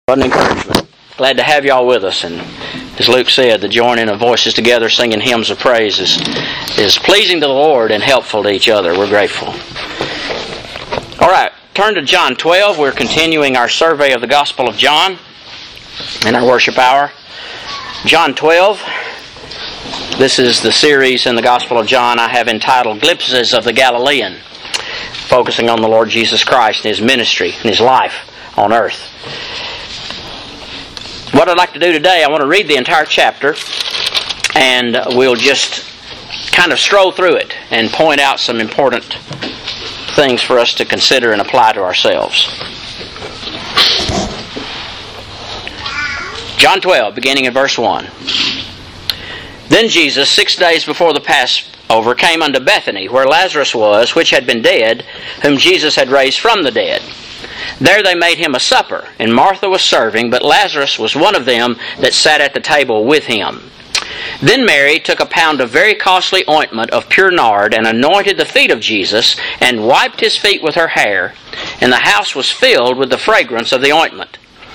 What an encouragement. Glad to have y'all with us. And as Luke said, the joining of voices together singing hymns of praise is pleasing to the Lord and helpful to each other. We're grateful. All right, turn to John 12. We're continuing our survey of the Gospel of John in our worship hour. John 12. This is the series in the Gospel of John I have entitled Glimpses of the Galilean, focusing on the Lord Jesus Christ and His ministry and His life on earth. What I'd like to do today, I want to read the entire chapter, and we'll just kind of stroll through it and point out some important things for us to consider and apply to ourselves. John 12, beginning in verse 1. Then Jesus, 6 days before the Passover, came unto Bethany, where Lazarus was, which had been dead, whom Jesus had raised from the dead. There they made him a supper, and Martha was serving, but Lazarus was one of them that sat at the table with him. Then Mary took a pound of very costly ointment of pure nard, and anointed the feet of Jesus, and wiped his feet with her hair, and the house was filled with the fragrance of the ointment.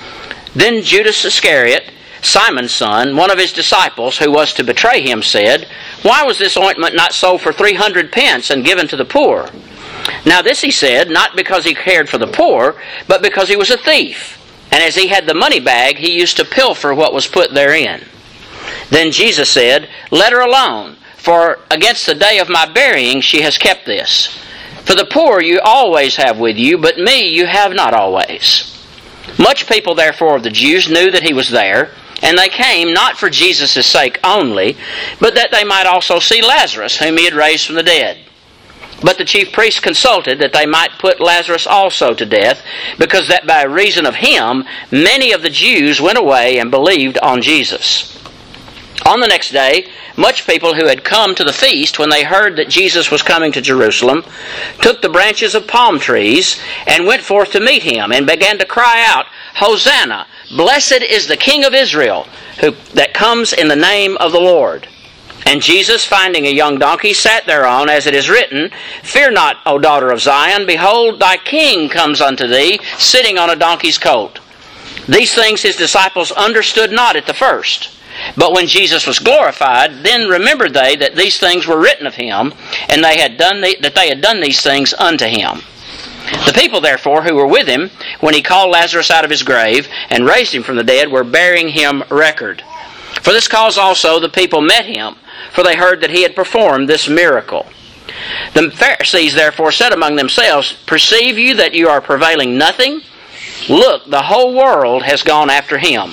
Then Judas Iscariot, Simon's son, one of his disciples, who was to betray him, said, Why was this ointment not sold for 300 pence and given to the poor? Now this he said, not because he cared for the poor, but because he was a thief. And as he had the money bag, he used to pilfer what was put therein. Then Jesus said, Let her alone, for against the day of my burying she has kept this. For the poor you always have with you, but me you have not always. Much people therefore of the Jews knew that he was there, and they came not for Jesus' sake only, but that they might also see Lazarus, whom he had raised from the dead. But the chief priests consulted that they might put Lazarus also to death, because that by reason of him many of the Jews went away and believed on Jesus. On the next day, much people who had come to the feast, when they heard that Jesus was coming to Jerusalem, took the branches of palm trees and went forth to meet him, and began to cry out, Hosanna! Blessed is the King of Israel, that comes in the name of the Lord. And Jesus, finding a young donkey, sat thereon, as it is written, Fear not, O daughter of Zion, behold, thy king comes unto thee, sitting on a donkey's colt. These things his disciples understood not at the first. But when Jesus was glorified, then remembered they that these things were written of him, and that they had done these things unto him. The people, therefore, who were with him, when he called Lazarus out of his grave, and raised him from the dead, were bearing him record. For this cause also the people met him, for they heard that he had performed this miracle. The Pharisees therefore said among themselves, Perceive you that you are prevailing nothing? Look, the whole world has gone after him.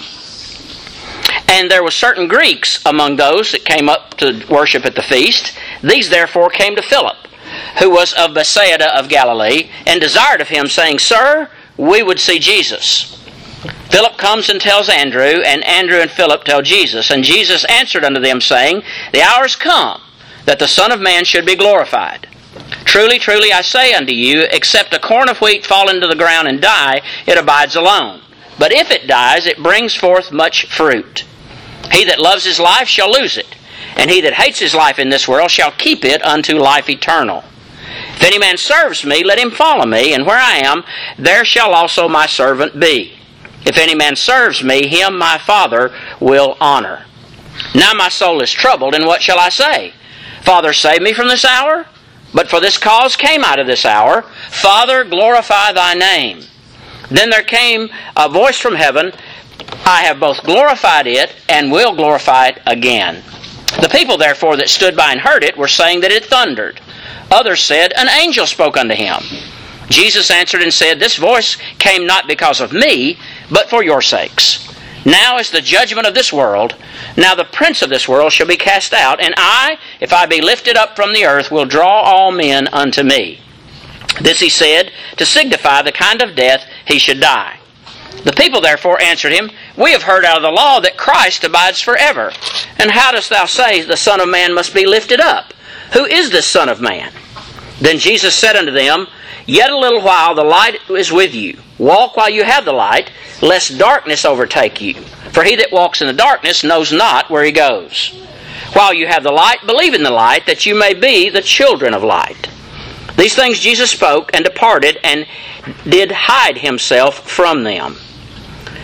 And there were certain Greeks among those that came up to worship at the feast. These therefore came to Philip, who was of Bethsaida of Galilee, and desired of him, saying, Sir, we would see Jesus. Philip comes and tells Andrew, and Andrew and Philip tell Jesus. And Jesus answered unto them, saying, The hour is come, that the Son of Man should be glorified. Truly, truly, I say unto you, except a corn of wheat fall into the ground and die, it abides alone. But if it dies, it brings forth much fruit. He that loves his life shall lose it, and he that hates his life in this world shall keep it unto life eternal. If any man serves me, let him follow me, and where I am, there shall also my servant be. If any man serves me, him my Father will honor. Now my soul is troubled, and what shall I say? Father, save me from this hour? But for this cause came I to this hour. Father, glorify thy name. Then there came a voice from heaven, I have both glorified it, and will glorify it again. The people therefore that stood by and heard it were saying that it thundered. Others said, An angel spoke unto him. Jesus answered and said, This voice came not because of me, but for your sakes. Now is the judgment of this world. Now the prince of this world shall be cast out, and I, if I be lifted up from the earth, will draw all men unto me. This he said, to signify the kind of death he should die. The people therefore answered him, We have heard out of the law that Christ abides forever. And how dost thou say the Son of Man must be lifted up? Who is this Son of Man? Then Jesus said unto them, Yet a little while the light is with you. Walk while you have the light, lest darkness overtake you. For he that walks in the darkness knows not where he goes. While you have the light, believe in the light, that you may be the children of light. These things Jesus spoke, and departed, and did hide himself from them.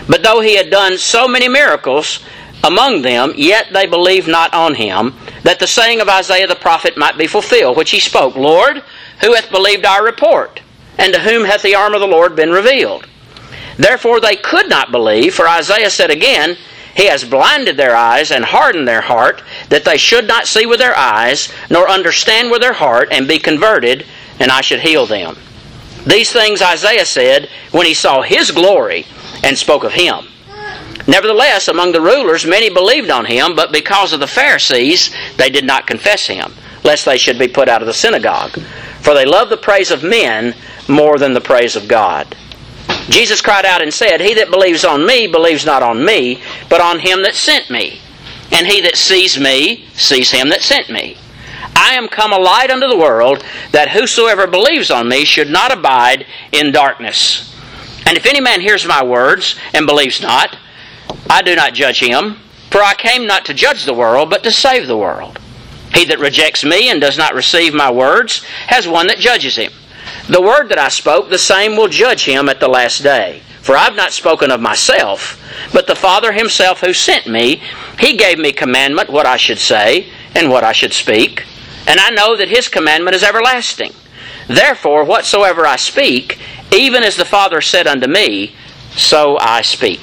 But though he had done so many miracles among them, yet they believed not on him, that the saying of Isaiah the prophet might be fulfilled, which he spoke, Lord, who hath believed our report? And to whom hath the arm of the Lord been revealed? Therefore they could not believe, for Isaiah said again, He has blinded their eyes and hardened their heart, that they should not see with their eyes, nor understand with their heart, and be converted, and I should heal them. These things Isaiah said when he saw His glory, and spoke of Him. Nevertheless, among the rulers many believed on Him, but because of the Pharisees they did not confess Him, lest they should be put out of the synagogue. For they love the praise of men more than the praise of God. Jesus cried out and said, He that believes on me believes not on me, but on Him that sent me. And he that sees me sees Him that sent me. I am come a light unto the world, that whosoever believes on me should not abide in darkness. And if any man hears my words and believes not, I do not judge him, for I came not to judge the world, but to save the world. He that rejects me and does not receive my words has one that judges him. The word that I spoke, the same will judge him at the last day. For I have not spoken of myself, but the Father Himself who sent me, He gave me commandment what I should say and what I should speak. And I know that His commandment is everlasting. Therefore, whatsoever I speak, even as the Father said unto me, so I speak.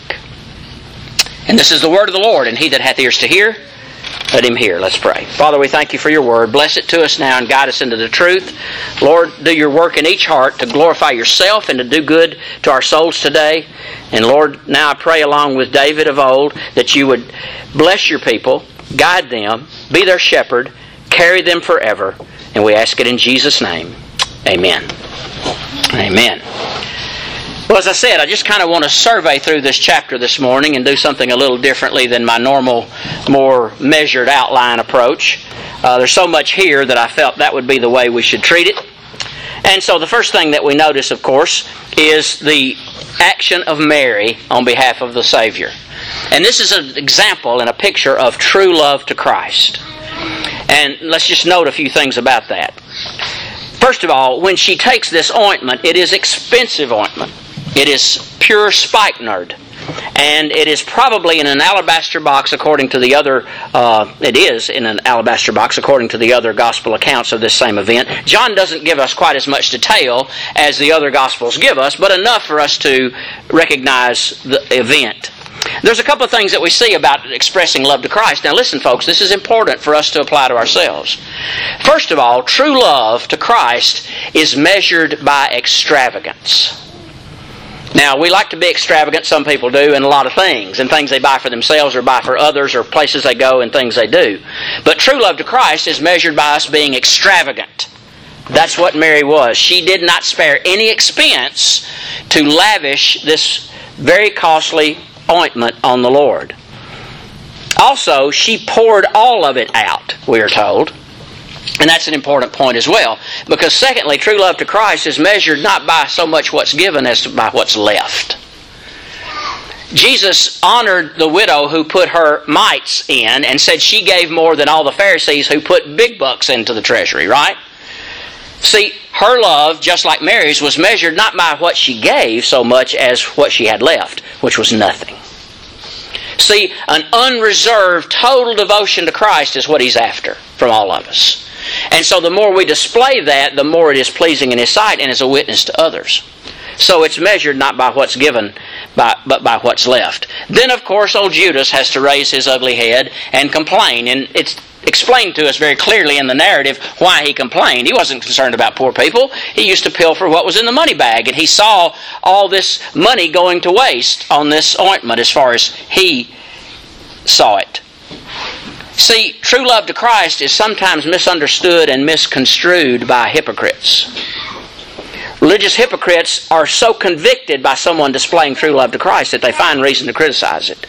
And this is the word of the Lord, and he that hath ears to hear, let him hear. Let's pray. Father, we thank You for Your word. Bless it to us now and guide us into the truth. Lord, do Your work in each heart to glorify Yourself and to do good to our souls today. And Lord, now I pray along with David of old that You would bless Your people, guide them, be their shepherd, carry them forever. And we ask it in Jesus' name. Amen. Amen. Well, as I said, I just kind of want to survey through this chapter this morning and do something a little differently than my normal, more measured outline approach. There's so much here that I felt that would be the way we should treat it. And so the first thing that we notice, of course, is the action of Mary on behalf of the Savior. And this is an example and a picture of true love to Christ. And let's just note a few things about that. First of all, when she takes this ointment, it is expensive ointment. It is pure spikenard. And it is probably in an alabaster box according to the other, it is in an alabaster box according to the other gospel accounts of this same event. John doesn't give us quite as much detail as the other gospels give us, but enough for us to recognize the event. There's a couple of things that we see about expressing love to Christ. Now listen, folks, this is important for us to apply to ourselves. First of all, true love to Christ is measured by extravagance. Now, we like to be extravagant, some people do, in a lot of things, and things they buy for themselves or buy for others or places they go and things they do. But true love to Christ is measured by us being extravagant. That's what Mary was. She did not spare any expense to lavish this very costly ointment on the Lord. Also, she poured all of it out, we are told. And that's an important point as well. Because secondly, true love to Christ is measured not by so much what's given as by what's left. Jesus honored the widow who put her mites in and said she gave more than all the Pharisees who put big bucks into the treasury, right? See, her love, just like Mary's, was measured not by what she gave so much as what she had left, which was nothing. See, an unreserved, total devotion to Christ is what He's after from all of us. And so the more we display that, the more it is pleasing in His sight and is a witness to others. So it's measured not by what's given, but by what's left. Then, of course, old Judas has to raise his ugly head and complain. And it's explained to us very clearly in the narrative why he complained. He wasn't concerned about poor people. He used to pilfer what was in the money bag. And he saw all this money going to waste on this ointment as far as he saw it. See, true love to Christ is sometimes misunderstood and misconstrued by hypocrites. Religious hypocrites are so convicted by someone displaying true love to Christ that they find reason to criticize it.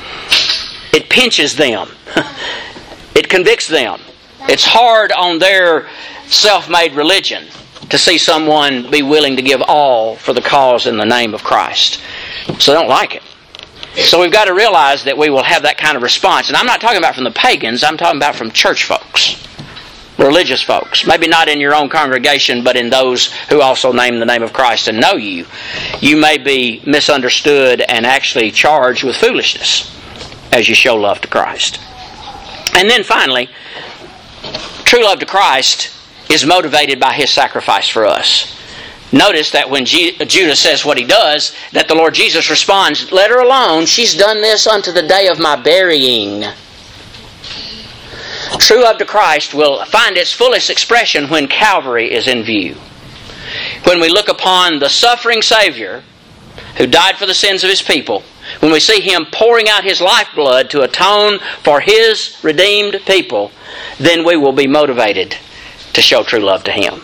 It pinches them. It convicts them. It's hard on their self-made religion to see someone be willing to give all for the cause in the name of Christ. So they don't like it. So we've got to realize that we will have that kind of response. And I'm not talking about from the pagans, I'm talking about from church folks. religious folks, maybe not in your own congregation, but in those who also name the name of Christ and know you, you may be misunderstood and actually charged with foolishness as you show love to Christ. And then finally, true love to Christ is motivated by His sacrifice for us. Notice that when Judas says what he does, that the Lord Jesus responds, "Let her alone. She's done this unto the day of my burying." True love to Christ will find its fullest expression when Calvary is in view. When we look upon the suffering Savior who died for the sins of His people, when we see Him pouring out His lifeblood to atone for His redeemed people, then we will be motivated to show true love to Him.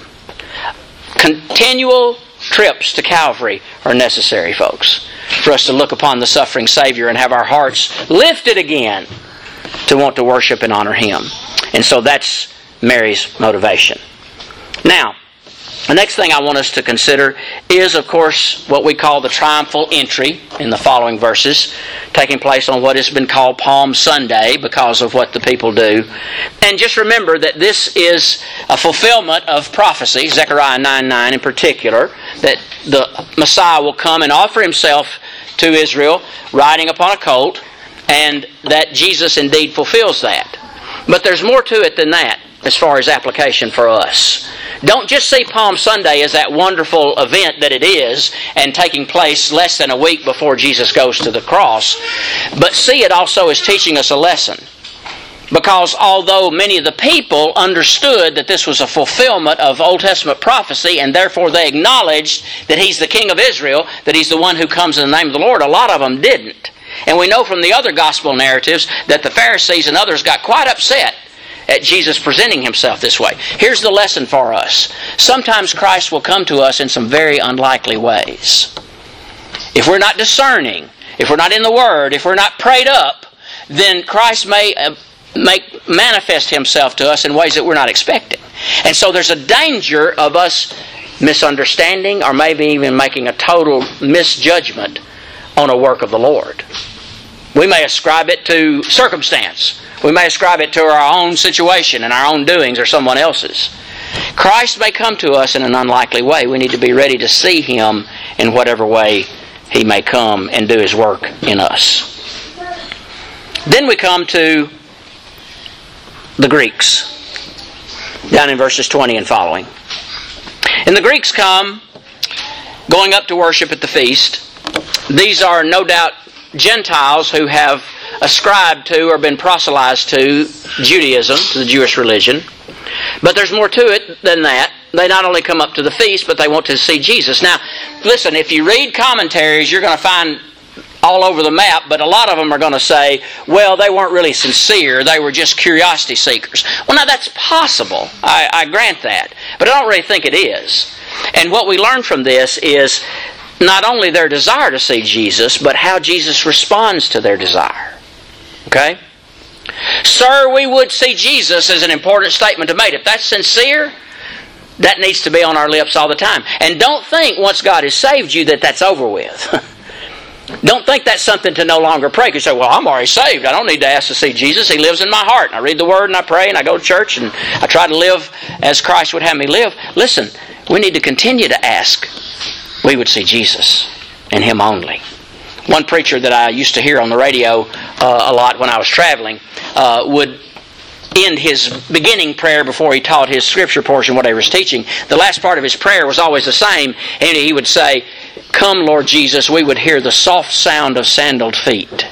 Continual trips to Calvary are necessary, folks, for us to look upon the suffering Savior and have our hearts lifted again to want to worship and honor Him. And so that's Mary's motivation. Now, the next thing I want us to consider is, of course, what we call the triumphal entry in the following verses, taking place on what has been called Palm Sunday because of what the people do. And just remember that this is a fulfillment of prophecy, Zechariah 9:9 in particular, that the Messiah will come and offer Himself to Israel riding upon a colt, and that Jesus indeed fulfills that. But there's more to it than that as far as application for us. Don't just see Palm Sunday as that wonderful event that it is and taking place less than a week before Jesus goes to the cross, but see it also as teaching us a lesson. Because although many of the people understood that this was a fulfillment of Old Testament prophecy and therefore they acknowledged that He's the King of Israel, that He's the one who comes in the name of the Lord, a lot of them didn't. And we know from the other gospel narratives that the Pharisees and others got quite upset at Jesus presenting Himself this way. Here's the lesson for us. Sometimes Christ will come to us in some very unlikely ways. If we're not discerning, if we're not in the Word, if we're not prayed up, then Christ may manifest Himself to us in ways that we're not expecting. And so there's a danger of us misunderstanding or maybe even making a total misjudgment on a work of the Lord. We may ascribe it to circumstance. We may ascribe it to our own situation and our own doings or someone else's. Christ may come to us in an unlikely way. We need to be ready to see Him in whatever way He may come and do His work in us. Then we come to the Greeks, down in verses 20 and following. And the Greeks come going up to worship at the feast. These are no doubt Gentiles who have ascribed to or been proselytized to Judaism, to the Jewish religion. But there's more to it than that. They not only come up to the feast, but they want to see Jesus. Now, listen, if you read commentaries, you're going to find all over the map, but a lot of them are going to say, well, they weren't really sincere. They were just curiosity seekers. Well, now that's possible. I grant that. But I don't really think it is. And what we learn from this is not only their desire to see Jesus, but how Jesus responds to their desire. Okay? Sir, we would see Jesus is an important statement to make. If that's sincere, that needs to be on our lips all the time. And don't think once God has saved you that that's over with. Don't think that's something to no longer pray. You say, well, I'm already saved. I don't need to ask to see Jesus. He lives in my heart. And I read the Word and I pray and I go to church and I try to live as Christ would have me live. Listen, we need to continue to ask we would see Jesus and Him only. One preacher that I used to hear on the radio a lot when I was traveling would end his beginning prayer before he taught his scripture portion, whatever he was teaching. The last part of his prayer was always the same, and he would say, "Come, Lord Jesus, we would hear the soft sound of sandaled feet."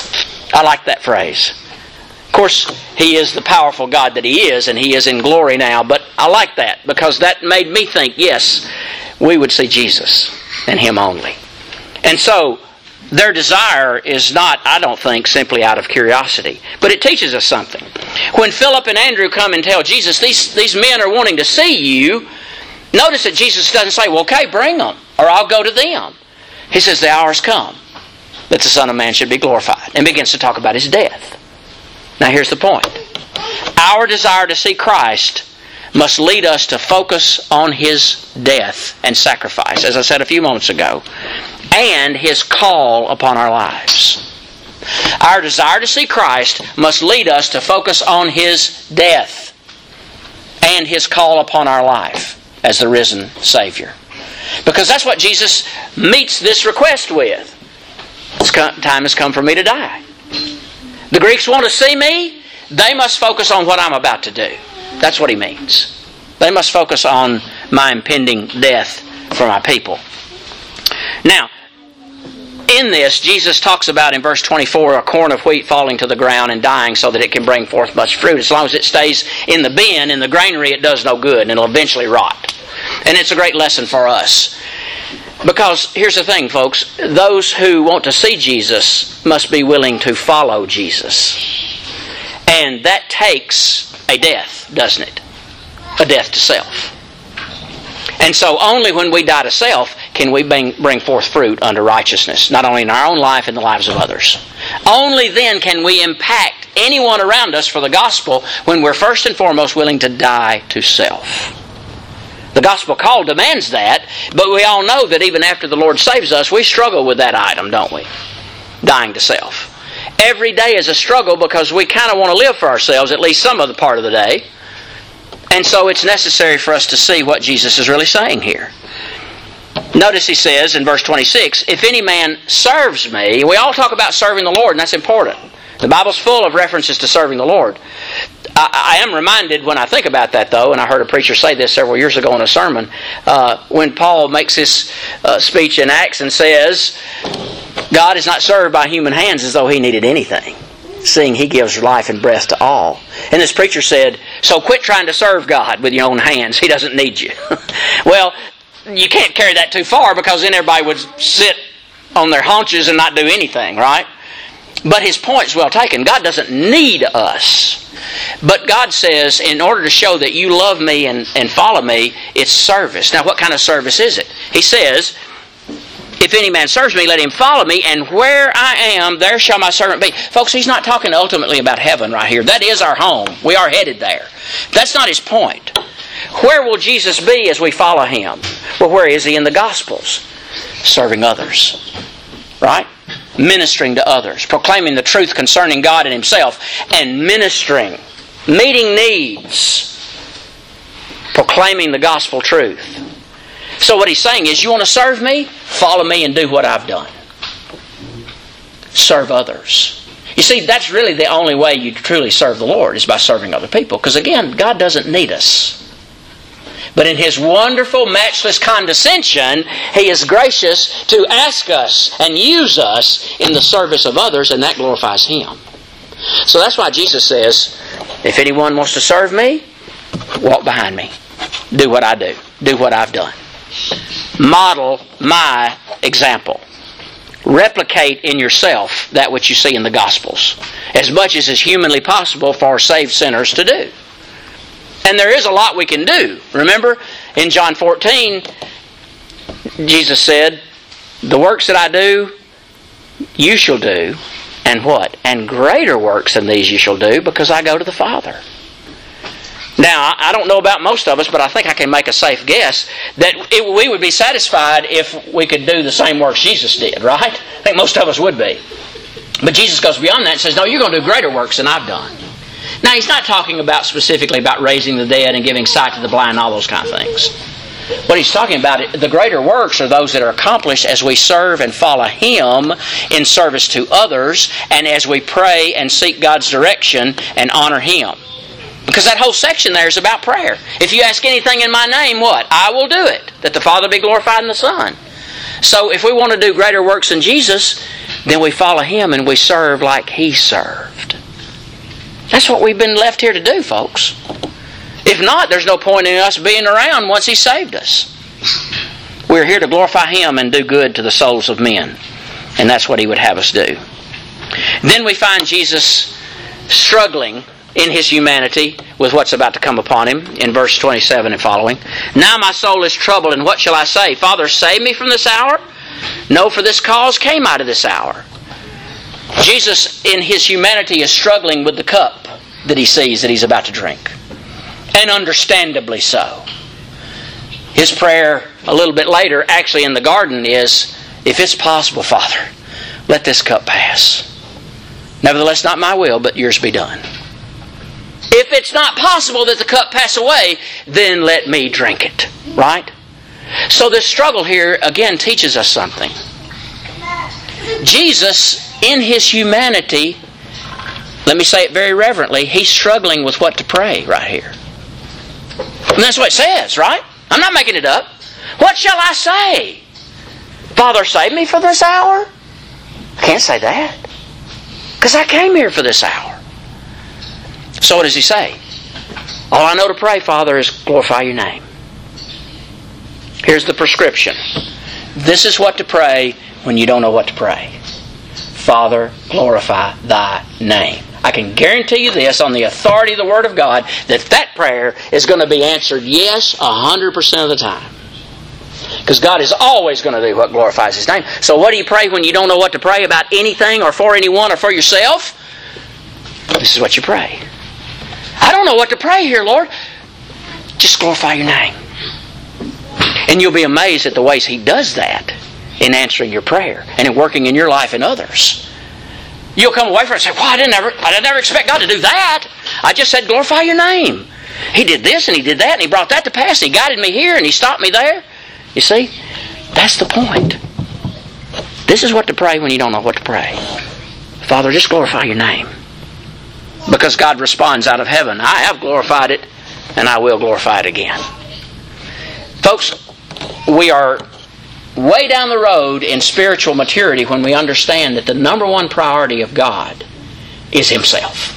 I like that phrase. Of course, He is the powerful God that He is, and He is in glory now, but I like that because that made me think, yes, we would see Jesus and Him only. And so, their desire is not, I don't think, simply out of curiosity. But it teaches us something. When Philip and Andrew come and tell Jesus, these men are wanting to see you, notice that Jesus doesn't say, well, okay, bring them, or I'll go to them. He says, the hour's come that the Son of Man should be glorified, and begins to talk about His death. Now here's the point. Our desire to see Christ must lead us to focus on His death and sacrifice, as I said a few moments ago, and His call upon our lives. Our desire to see Christ must lead us to focus on His death and His call upon our life as the risen Savior. Because that's what Jesus meets this request with. Time has come for me to die. The Greeks want to see me. They must focus on what I'm about to do. That's what He means. They must focus on my impending death for my people. Now, in this, Jesus talks about in verse 24 a corn of wheat falling to the ground and dying so that it can bring forth much fruit. As long as it stays in the bin, in the granary, it does no good and it'll eventually rot. And it's a great lesson for us. Because here's the thing, folks. Those who want to see Jesus must be willing to follow Jesus. And that takes a death, doesn't it? A death to self. And so only when we die to self can we bring forth fruit unto righteousness, not only in our own life and the lives of others. Only then can we impact anyone around us for the gospel when we're first and foremost willing to die to self. The gospel call demands that, but we all know that even after the Lord saves us, we struggle with that item, don't we? Dying to self. Every day is a struggle because we kind of want to live for ourselves, at least some of the part of the day. And so it's necessary for us to see what Jesus is really saying here. Notice He says in verse 26, if any man serves me, we all talk about serving the Lord, and that's important. The Bible's full of references to serving the Lord. I am reminded when I think about that, though, and I heard a preacher say this several years ago in a sermon, when Paul makes his speech in Acts and says, God is not served by human hands as though He needed anything, seeing He gives life and breath to all. And this preacher said, so quit trying to serve God with your own hands. He doesn't need you. Well, you can't carry that too far because then everybody would sit on their haunches and not do anything, right? But his point's well taken. God doesn't need us. But God says, in order to show that you love me and follow me, it's service. Now, what kind of service is it? He says, if any man serves me, let him follow me, and where I am, there shall my servant be. Folks, He's not talking ultimately about heaven right here. That is our home. We are headed there. That's not His point. Where will Jesus be as we follow Him? Well, where is He in the Gospels? Serving others. Right? Ministering to others. Proclaiming the truth concerning God and Himself. And ministering. Meeting needs. Proclaiming the gospel truth. So what He's saying is, you want to serve me? Follow me and do what I've done. Serve others. You see, that's really the only way you truly serve the Lord, is by serving other people. Because again, God doesn't need us. But in His wonderful, matchless condescension, He is gracious to ask us and use us in the service of others, and that glorifies Him. So that's why Jesus says, if anyone wants to serve me, walk behind me. Do what I do. Do what I've done. Model my example. Replicate in yourself that which you see in the Gospels, as much as is humanly possible for saved sinners to do. And there is a lot we can do. Remember, in John 14, Jesus said, the works that I do, you shall do. And what? And greater works than these you shall do, because I go to the Father. Now, I don't know about most of us, but I think I can make a safe guess that we would be satisfied if we could do the same works Jesus did, right? I think most of us would be. But Jesus goes beyond that and says, no, you're going to do greater works than I've done. Now, He's not talking about specifically about raising the dead and giving sight to the blind and all those kind of things. What He's talking about, the greater works are those that are accomplished as we serve and follow Him in service to others, and as we pray and seek God's direction and honor Him. Because that whole section there is about prayer. If you ask anything in my name, what? I will do it, that the Father be glorified in the Son. So if we want to do greater works than Jesus, then we follow Him and we serve like He served. That's what we've been left here to do, folks. If not, there's no point in us being around once He saved us. We're here to glorify Him and do good to the souls of men. And that's what He would have us do. Then we find Jesus struggling in His humanity with what's about to come upon Him in verse 27 and following. Now my soul is troubled, and what shall I say? Father, save me from this hour? No, for this cause came out of this hour. Jesus in His humanity is struggling with the cup that He sees that He's about to drink. And understandably so. His prayer a little bit later, actually in the garden, is, if it's possible, Father, let this cup pass. Nevertheless, not my will, but yours be done. If it's not possible that the cup pass away, then let me drink it. Right? So this struggle here, again, teaches us something. Jesus, in His humanity, let me say it very reverently, He's struggling with what to pray right here. And that's what it says, right? I'm not making it up. What shall I say? Father, save me for this hour? I can't say that. Because I came here for this hour. So what does He say? All I know to pray, Father, is glorify your name. Here's the prescription. This is what to pray when you don't know what to pray. Father, glorify thy name. I can guarantee you this on the authority of the Word of God, that prayer is going to be answered yes 100% of the time. Because God is always going to do what glorifies His name. So what do you pray when you don't know what to pray about anything or for anyone or for yourself? This is what you pray. I don't know what to pray here, Lord. Just glorify your name. And you'll be amazed at the ways He does that in answering your prayer and in working in your life and others. You'll come away from it and say, well, I didn't never expect God to do that. I just said glorify your name. He did this and He did that and He brought that to pass and He guided me here and He stopped me there. You see? That's the point. This is what to pray when you don't know what to pray. Father, just glorify your name. Because God responds out of heaven, I have glorified it and I will glorify it again. Folks, we are way down the road in spiritual maturity when we understand that the number one priority of God is Himself.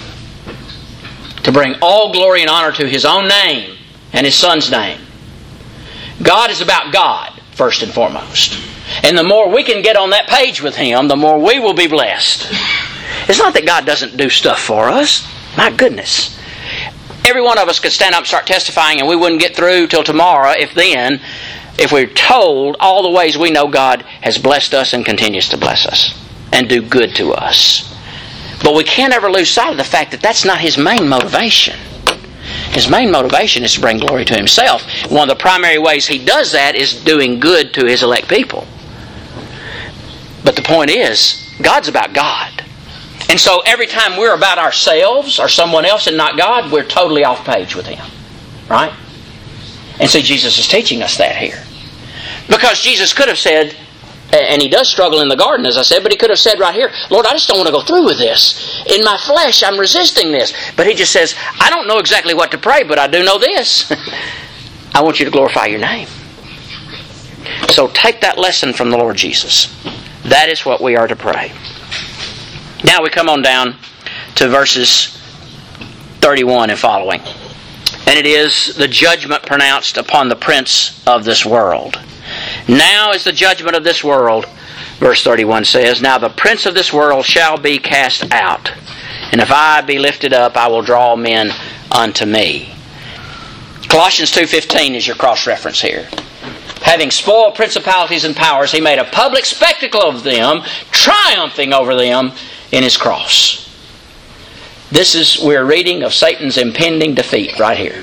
To bring all glory and honor to His own name and His Son's name. God is about God, first and foremost. And the more we can get on that page with Him, the more we will be blessed. It's not that God doesn't do stuff for us. My goodness. Every one of us could stand up and start testifying and we wouldn't get through till tomorrow if we're told all the ways we know God has blessed us and continues to bless us and do good to us. But we can't ever lose sight of the fact that that's not His main motivation. His main motivation is to bring glory to Himself. One of the primary ways He does that is doing good to His elect people. But the point is, God's about God. And so every time we're about ourselves or someone else and not God, we're totally off page with Him. Right? And see, Jesus is teaching us that here. Because Jesus could have said, and He does struggle in the garden, as I said, but He could have said right here, Lord, I just don't want to go through with this. In my flesh, I'm resisting this. But He just says, I don't know exactly what to pray, but I do know this. I want you to glorify your name. So take that lesson from the Lord Jesus. That is what we are to pray. Now we come on down to verses 31 and following. And it is the judgment pronounced upon the prince of this world. Now is the judgment of this world, verse 31 says, Now the prince of this world shall be cast out. And if I be lifted up, I will draw men unto me. Colossians 2:15 is your cross-reference here. Having spoiled principalities and powers, He made a public spectacle of them, triumphing over them in His cross. We're reading of Satan's impending defeat right here.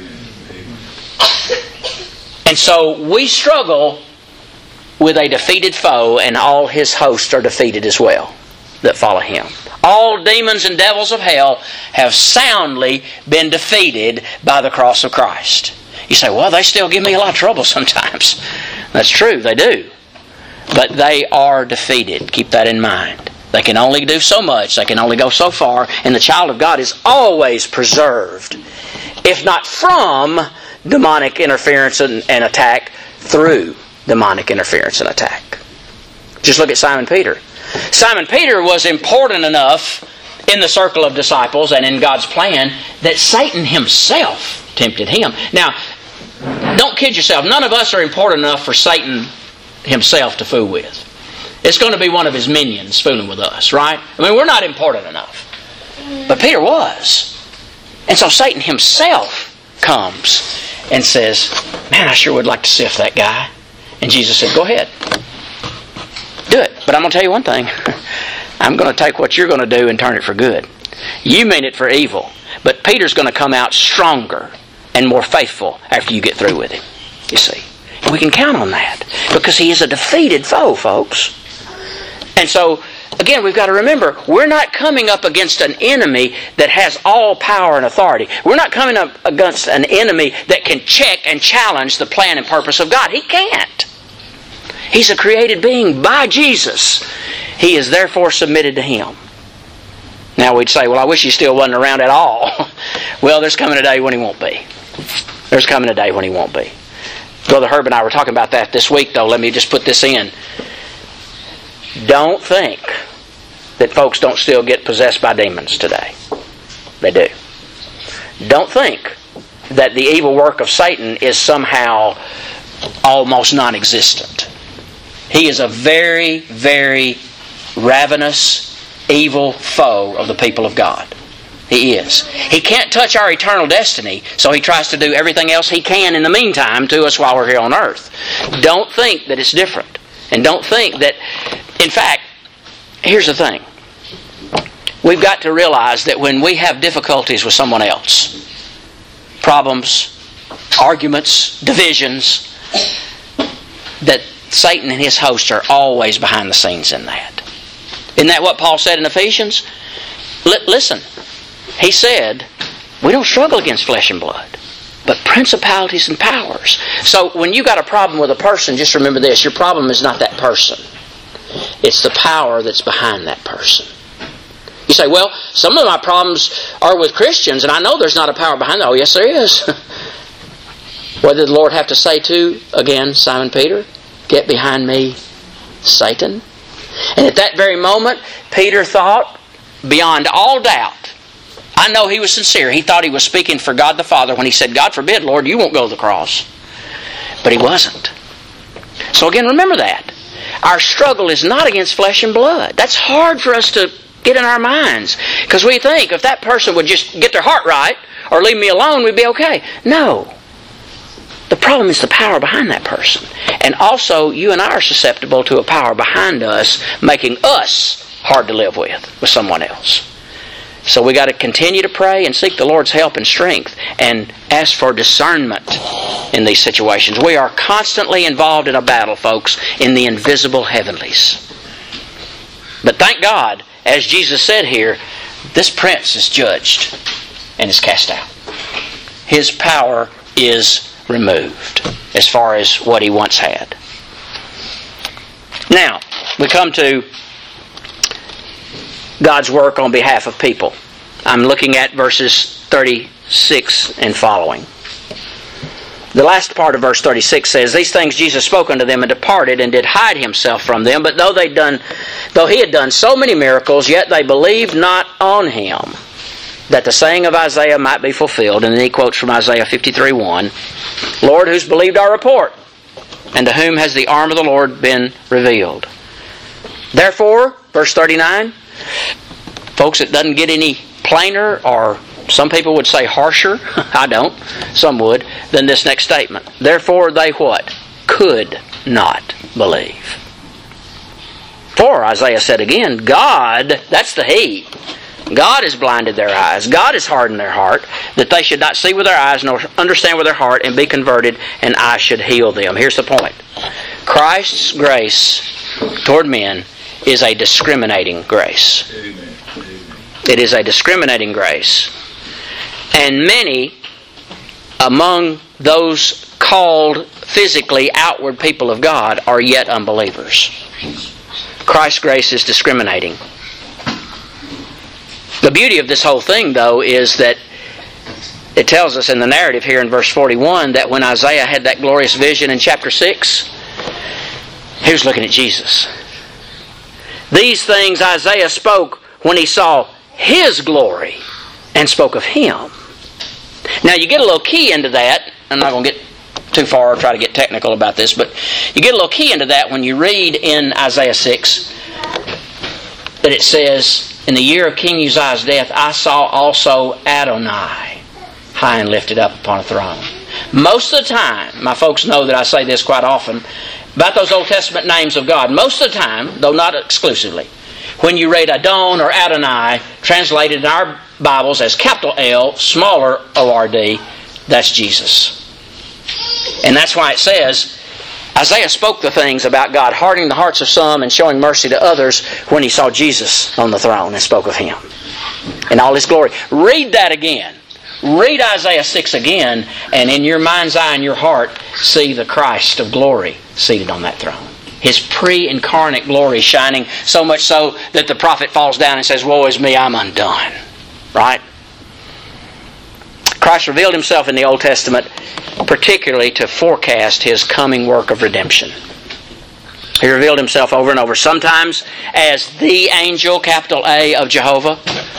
And so we struggle with a defeated foe, and all his hosts are defeated as well that follow him. All demons and devils of hell have soundly been defeated by the cross of Christ. You say, well, they still give me a lot of trouble sometimes. That's true, they do. But they are defeated. Keep that in mind. They can only do so much. They can only go so far. And the child of God is always preserved, if not from demonic interference and attack, through demonic interference and attack. Just look at Simon Peter. Simon Peter was important enough in the circle of disciples and in God's plan that Satan himself tempted him. Now, don't kid yourself. None of us are important enough for Satan himself to fool with. It's going to be one of his minions fooling with us, right? I mean, we're not important enough. But Peter was. And so Satan himself comes and says, man, I sure would like to sift that guy. And Jesus said, go ahead. Do it. But I'm going to tell you one thing. I'm going to take what you're going to do and turn it for good. You mean it for evil. But Peter's going to come out stronger and more faithful after you get through with him. You see. And we can count on that. Because he is a defeated foe, folks. And so again, we've got to remember, we're not coming up against an enemy that has all power and authority. We're not coming up against an enemy that can check and challenge the plan and purpose of God. He can't. He's a created being by Jesus. He is therefore submitted to Him. Now we'd say, well, I wish He still wasn't around at all. Well, there's coming a day when He won't be. There's coming a day when He won't be. Brother Herb and I were talking about that this week, though. Let me just put this in. Don't think that folks don't still get possessed by demons today. They do. Don't think that the evil work of Satan is somehow almost non-existent. He is a very, very ravenous, evil foe of the people of God. He is. He can't touch our eternal destiny, so he tries to do everything else he can in the meantime to us while we're here on earth. Don't think that it's different. And don't think that... In fact, here's the thing. We've got to realize that when we have difficulties with someone else, problems, arguments, divisions, that Satan and his hosts are always behind the scenes in that. Isn't that what Paul said in Ephesians? Listen, he said, we don't struggle against flesh and blood, but principalities and powers. So when you got a problem with a person, just remember this, your problem is not that person. It's the power that's behind that person. You say, well, some of my problems are with Christians, and I know there's not a power behind that. Oh, yes, there is. What did the Lord have to say to, again, Simon Peter? Get behind me, Satan. And at that very moment, Peter thought, beyond all doubt, I know he was sincere. He thought he was speaking for God the Father when he said, God forbid, Lord, you won't go to the cross. But he wasn't. So again, remember that. Our struggle is not against flesh and blood. That's hard for us to get in our minds. Because we think if that person would just get their heart right or leave me alone, we'd be okay. No. The problem is the power behind that person. And also, you and I are susceptible to a power behind us making us hard to live with someone else. So we got to continue to pray and seek the Lord's help and strength and ask for discernment in these situations. We are constantly involved in a battle, folks, in the invisible heavenlies. But thank God, as Jesus said here, this prince is judged and is cast out. His power is removed as far as what he once had. Now, we come to God's work on behalf of people. I'm looking at verses 36 and following. The last part of verse 36 says, These things Jesus spoke unto them and departed and did hide himself from them. But though he had done so many miracles, yet they believed not on him, that the saying of Isaiah might be fulfilled. And then he quotes from Isaiah 53:1, Lord, who's believed our report? And to whom has the arm of the Lord been revealed? Therefore, verse 39, folks, it doesn't get any plainer, or some people would say harsher, I don't, some would, than this next statement. Therefore they what? Could not believe. For, Isaiah said again, God, that's the He, God has blinded their eyes, God has hardened their heart, that they should not see with their eyes nor understand with their heart and be converted, and I should heal them. Here's the point. Christ's grace toward men is a discriminating grace. Amen. It is a discriminating grace. And many among those called physically outward people of God are yet unbelievers. Christ's grace is discriminating. The beauty of this whole thing, though, is that it tells us in the narrative here in verse 41 that when Isaiah had that glorious vision in chapter 6, he was looking at Jesus. These things Isaiah spoke when he saw His glory and spoke of Him. Now you get a little key into that. I'm not going to get too far or try to get technical about this, but you get a little key into that when you read in Isaiah 6 that it says, in the year of King Uzziah's death, I saw also Adonai high and lifted up upon a throne. Most of the time, my folks know that I say this quite often, about those Old Testament names of God, most of the time, though not exclusively, when you read Adon or Adonai, translated in our Bibles as capital L, smaller O-R-D, that's Jesus. And that's why it says, Isaiah spoke the things about God hardening the hearts of some and showing mercy to others when he saw Jesus on the throne and spoke of Him in all His glory. Read that again. Read Isaiah 6 again, and in your mind's eye and your heart, see the Christ of glory seated on that throne. His pre-incarnate glory shining, so much so that the prophet falls down and says, "Woe is me, I'm undone." Right? Christ revealed Himself in the Old Testament particularly to forecast His coming work of redemption. He revealed Himself over and over, sometimes as the angel, capital A, of Jehovah.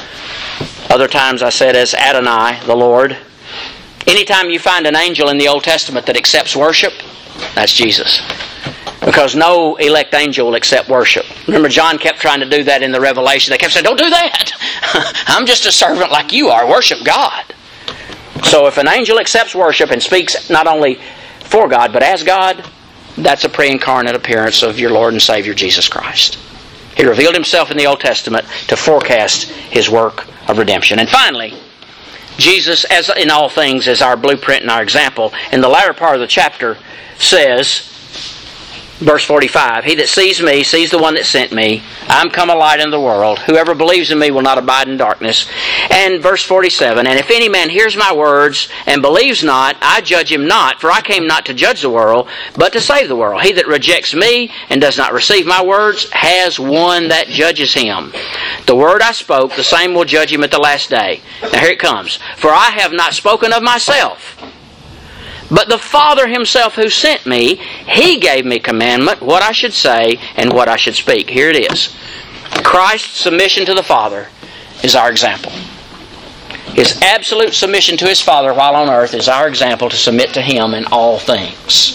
Other times I said as Adonai, the Lord. Anytime you find an angel in the Old Testament that accepts worship, that's Jesus. Because no elect angel will accept worship. Remember, John kept trying to do that in the Revelation. They kept saying, "Don't do that. I'm just a servant like you are. Worship God." So if an angel accepts worship and speaks not only for God, but as God, that's a pre-incarnate appearance of your Lord and Savior, Jesus Christ. He revealed Himself in the Old Testament to forecast His work of redemption. And finally, Jesus, as in all things, is our blueprint and our example. In the latter part of the chapter says, verse 45, "He that sees me sees the one that sent me. I'm come a light in the world. Whoever believes in me will not abide in darkness." And verse 47, "And if any man hears my words and believes not, I judge him not, for I came not to judge the world, but to save the world. He that rejects me and does not receive my words has one that judges him. The word I spoke, the same will judge him at the last day." Now here it comes. "For I have not spoken of myself, but the Father Himself who sent me, He gave me commandment what I should say and what I should speak." Here it is. Christ's submission to the Father is our example. His absolute submission to His Father while on earth is our example to submit to Him in all things.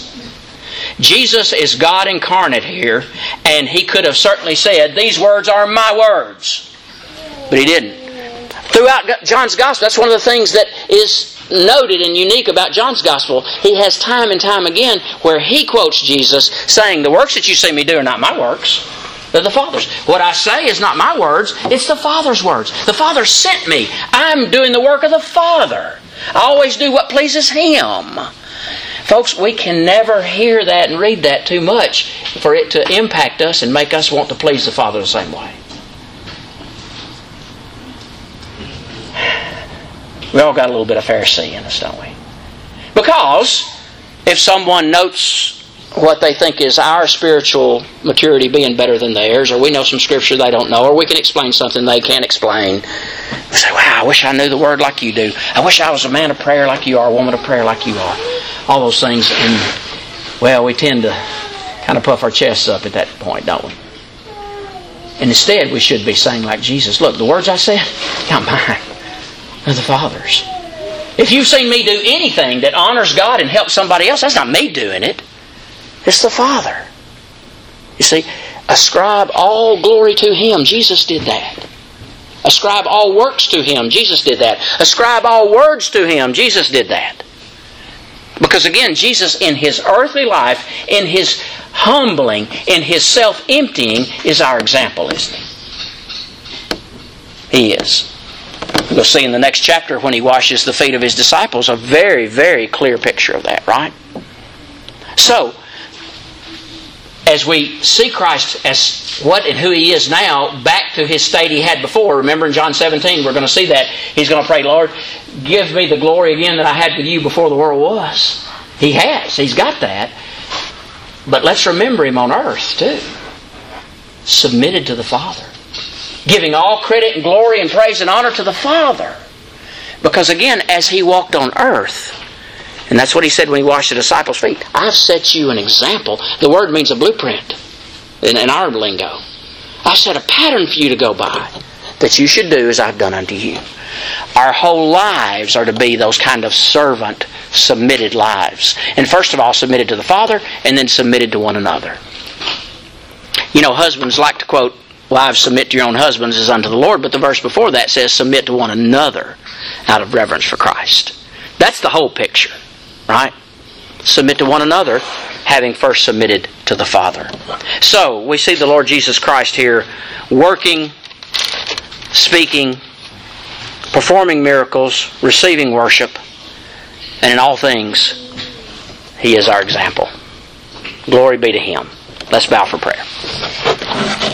Jesus is God incarnate here, and He could have certainly said, "These words are my words." But He didn't. Throughout John's Gospel, that's one of the things that is noted and unique about John's Gospel. He has time and time again where he quotes Jesus saying, "The works that you see me do are not my works. They're the Father's. What I say is not my words, it's the Father's words. The Father sent me. I'm doing the work of the Father. I always do what pleases Him." Folks, we can never hear that and read that too much for it to impact us and make us want to please the Father the same way. We all got a little bit of Pharisee in us, don't we? Because if someone notes what they think is our spiritual maturity being better than theirs, or we know some Scripture they don't know, or we can explain something they can't explain, we say, "Wow, I wish I knew the Word like you do. I wish I was a man of prayer like you are, a woman of prayer like you are." All those things, and well, we tend to kind of puff our chests up at that point, don't we? And instead, we should be saying like Jesus, "Look, the words I said, not mine. They're the Father's. If you've seen me do anything that honors God and helps somebody else, that's not me doing it. It's the Father." You see, ascribe all glory to Him. Jesus did that. Ascribe all works to Him. Jesus did that. Ascribe all words to Him. Jesus did that. Because again, Jesus in His earthly life, in His humbling, in His self-emptying, is our example, isn't He? He is. We'll see in the next chapter when He washes the feet of His disciples a very, very clear picture of that, right? So, as we see Christ as what and who He is now, back to His state He had before, remember in John 17, we're going to see that. He's going to pray, "Lord, give me the glory again that I had with you before the world was." He has. He's got that. But let's remember Him on earth too. Submitted to the Father. Giving all credit and glory and praise and honor to the Father. Because again, as He walked on earth, and that's what He said when He washed the disciples' feet, "I've set you an example." The word means a blueprint in our lingo. "I've set a pattern for you to go by, that you should do as I've done unto you." Our whole lives are to be those kind of servant, submitted lives. And first of all, submitted to the Father, and then submitted to one another. You know, husbands like to quote, "Wives, submit to your own husbands as unto the Lord," but the verse before that says, "Submit to one another out of reverence for Christ." That's the whole picture, right? Submit to one another, having first submitted to the Father. So, we see the Lord Jesus Christ here working, speaking, performing miracles, receiving worship, and in all things, He is our example. Glory be to Him. Let's bow for prayer.